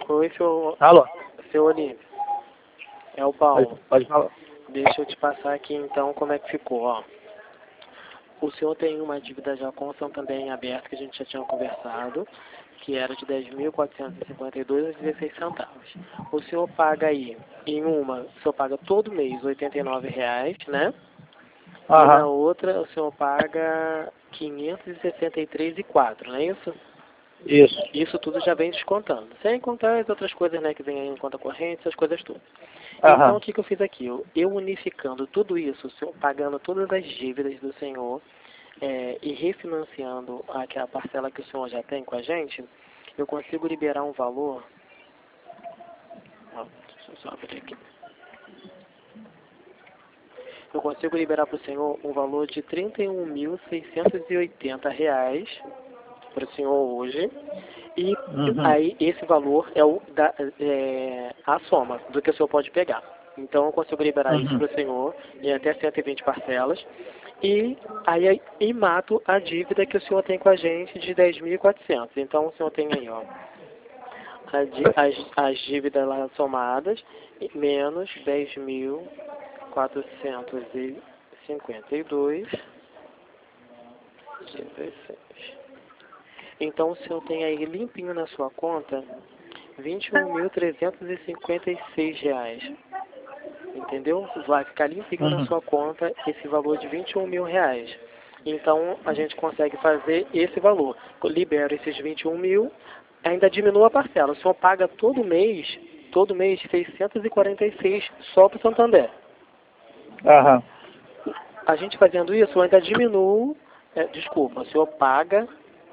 Oi, Alô? seu Olívio. É o Paulo. Pode falar. Deixa eu te passar aqui então como é que ficou, ó. O senhor tem uma dívida já com o Santander em aberto, que a gente já tinha conversado, que era de 10.452,16 centavos. O senhor paga aí, em uma, o senhor paga todo mês R$ 89,00, né? E na outra, o senhor paga R$ 563,04, não é isso? Isso. Isso tudo já vem descontando. Sem contar as outras coisas, né, que vem aí em conta corrente, essas coisas tudo. Então, o que eu fiz aqui? Eu unificando tudo isso, o senhor pagando todas as dívidas do senhor e refinanciando aquela parcela que o senhor já tem com a gente, eu consigo liberar um valor... Ó, deixa eu só abrir aqui. Eu consigo liberar para o senhor um valor de R$ 31.680 para o senhor hoje. E aí esse valor é a soma do que o senhor pode pegar. Então eu consigo liberar isso para o senhor em até 120 parcelas. E aí mato a dívida que o senhor tem com a gente de 10.400. Então o senhor tem aí, ó, as dívidas lá somadas menos 10.452,16. Então o senhor tem aí limpinho na sua conta R$ 21.356. Entendeu? Vai ficar limpinho na sua conta esse valor de R$ 21.000. Então a gente consegue fazer esse valor. Libera esses 21 mil, ainda diminua a parcela. O senhor paga todo mês 646 só para o Santander. A gente fazendo isso, eu ainda diminuo. Desculpa, o senhor paga.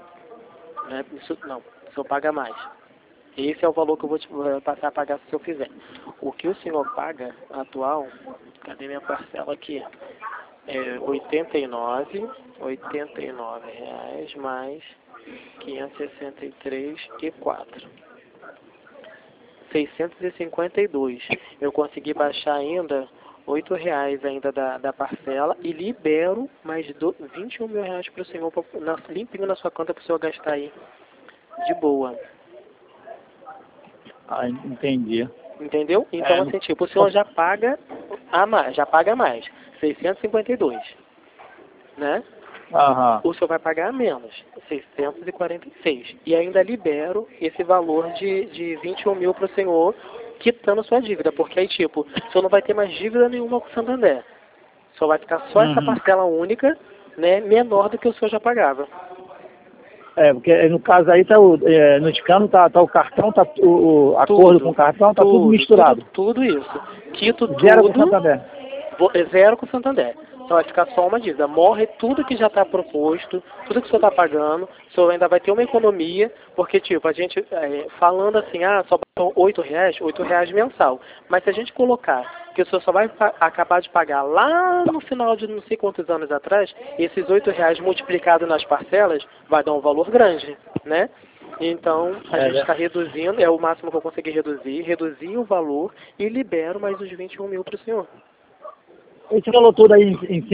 O senhor paga mais. Esse é o valor que eu vou passar a pagar se eu fizer. O que o senhor paga atual, cadê minha parcela aqui? É R$ 89,00 mais 563,04. 652. Eu consegui baixar ainda R$ 8,00 ainda da parcela e libero mais R$ 21.000 para o senhor, limpinho na sua conta para o senhor gastar aí de boa. Entendi. Entendeu? Então, assim, tipo, o senhor já paga mais, 652, né? O senhor vai pagar menos, 646. E ainda libero esse valor de 21 mil para o senhor, quitando sua dívida. Porque aí, tipo, o senhor não vai ter mais dívida nenhuma com o Santander. Só vai ficar só essa parcela única, né, menor do que o senhor já pagava. Porque no caso aí tá no Ticano tá o cartão, tá o acordo com o cartão, tá tudo misturado. Tudo isso. Quito Zero tudo. com o Santander. Zero com o Santander. Então vai ficar só uma dívida. Morre tudo que já está proposto, tudo que o senhor está pagando. O senhor ainda vai ter uma economia, porque, tipo, a gente, falando assim, só R$ 8,00, R$ 8,00 mensal. Mas se a gente colocar que o senhor só vai acabar de pagar lá no final de não sei quantos anos atrás, esses R$ 8,00 multiplicado nas parcelas vai dar um valor grande, né? Então, a gente está reduzindo, é o máximo que eu consegui reduzir o valor e libero mais os 21 mil para o senhor. Esse valor todo aí em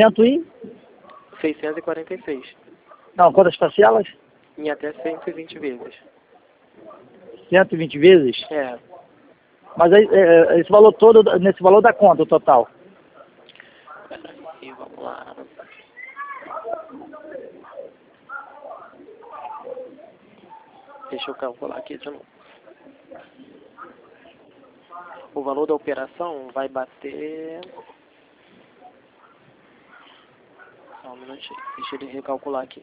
646. Não, quantas parcelas? Em até 120 vezes. 120 vezes? É. Mas aí, esse valor todo, nesse valor dá quanto o total? Peraí, vamos lá. Deixa eu calcular aqui de novo. O valor da operação vai bater... Só um minutinho. Deixa ele recalcular aqui.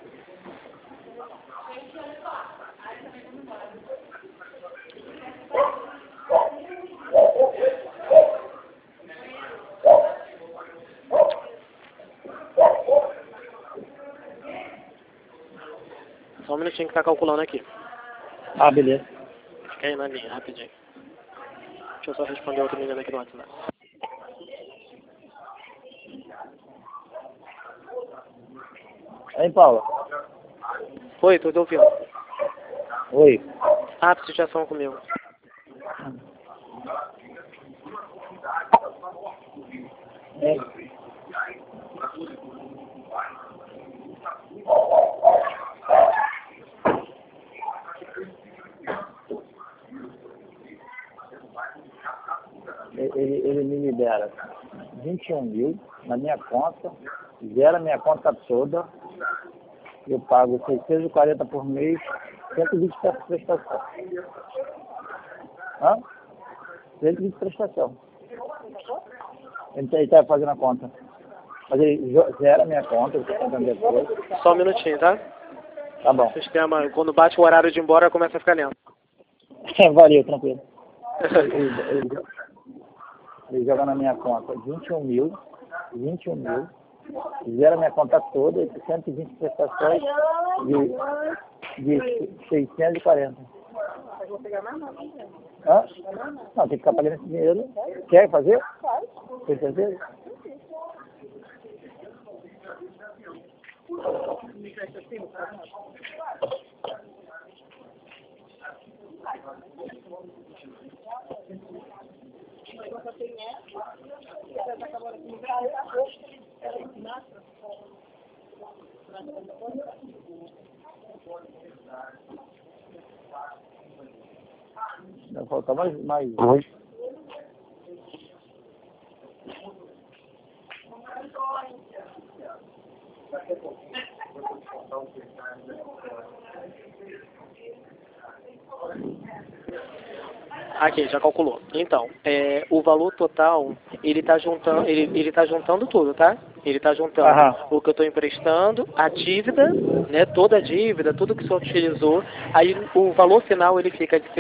Só um minutinho que tá calculando aqui. Beleza. Fica aí na linha, rapidinho. Deixa eu só responder outra menina aqui no WhatsApp. Aí, Paula. Oi, tô te ouvindo. Oi. Situação comigo. ele me libera 21 mil na minha conta, zera minha conta toda, eu pago 640 por mês, 120 peças de prestação. 120 prestação. Ele está fazendo a conta. Mas ele zera minha conta, eu estou pagando depois. Só um minutinho, tá? Tá bom. O sistema, quando bate o horário de ir embora, começa a ficar lento. Valeu, tranquilo. Ele joga na minha conta 21 mil, zera minha conta toda, 120 prestações de 640. Não, tem que ficar pagando esse dinheiro. Quer fazer? Tem certeza? Vai faltar mais. Aqui, já calculou. Então, o valor total, ele tá juntando tudo, tá? Ele está juntando o que eu estou emprestando, a dívida, né? Toda a dívida, tudo que o senhor utilizou. Aí o valor final ele fica de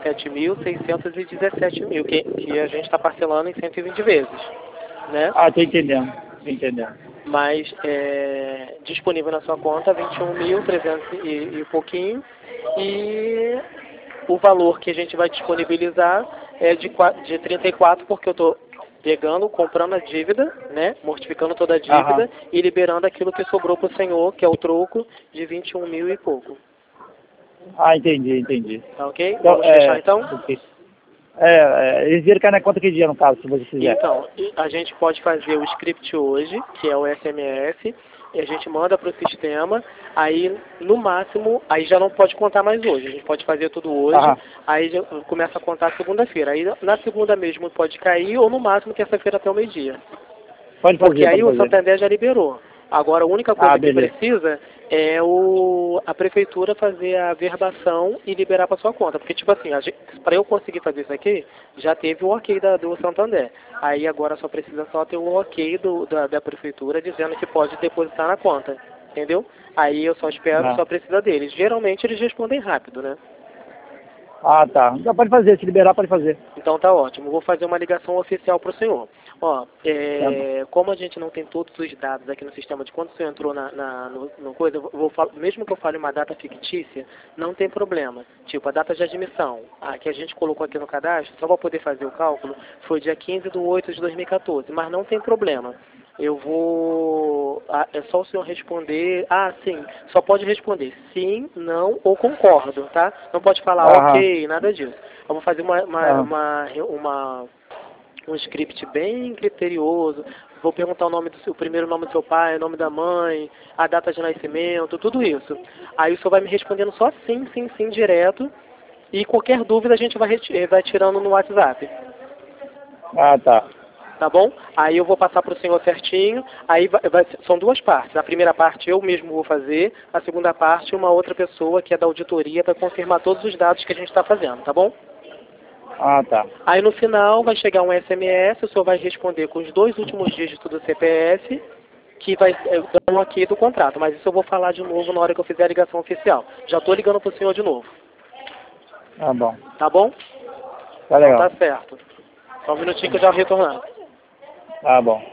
77.617 mil, que a gente está parcelando em 120 vezes, né? Tô entendendo. Mas disponível na sua conta 21.300 e pouquinho, e o valor que a gente vai disponibilizar é de 34, porque eu estou comprando a dívida, né, mortificando toda a dívida e liberando aquilo que sobrou para o senhor, que é o troco de 21 mil e pouco. Entendi. Tá ok? Vamos fechar então? Okay. Eles viram cair na conta que dia, no caso, se você quiser? Então, a gente pode fazer o script hoje, que é o SMS, e a gente manda para o sistema, aí no máximo, aí já não pode contar mais hoje, a gente pode fazer tudo hoje, aí já começa a contar segunda-feira, aí na segunda mesmo pode cair, ou no máximo terça-feira até o meio-dia. Pode fazer. Porque aí o Santander já liberou. Agora a única coisa que precisa é a prefeitura fazer a verbação e liberar para sua conta. Porque, tipo assim, para eu conseguir fazer isso aqui, já teve o ok do Santander. Aí agora só precisa ter o ok da prefeitura dizendo que pode depositar na conta. Entendeu? Aí eu só espero, só precisa deles. Geralmente eles respondem rápido, né? Tá. Então pode fazer, se liberar pode fazer. Então tá ótimo. Vou fazer uma ligação oficial para o senhor. Como a gente não tem todos os dados aqui no sistema de quando o senhor entrou no coisa, mesmo que eu fale uma data fictícia, não tem problema. Tipo, a data de admissão, que a gente colocou aqui no cadastro, só para poder fazer o cálculo, foi dia 15/8/2014, mas não tem problema. Eu vou... é só o senhor responder... sim. Só pode responder sim, não ou concordo, tá? Não pode falar ok, nada disso. Eu vou fazer um script bem criterioso. Vou perguntar o primeiro nome do seu pai, o nome da mãe, a data de nascimento, tudo isso. Aí o senhor vai me respondendo só sim, direto. E qualquer dúvida a gente vai tirando no WhatsApp. Tá. Tá bom? Aí eu vou passar para o senhor certinho, aí são duas partes. A primeira parte eu mesmo vou fazer, a segunda parte uma outra pessoa que é da auditoria para confirmar todos os dados que a gente está fazendo, tá bom? Tá. Aí no final vai chegar um SMS, o senhor vai responder com os 2 últimos dígitos do CPF, que vai dar um ok do contrato, mas isso eu vou falar de novo na hora que eu fizer a ligação oficial. Já estou ligando para o senhor de novo. Tá bom. Tá bom? Tá legal. Então tá certo. Só um minutinho que eu já retornar. Tá bom.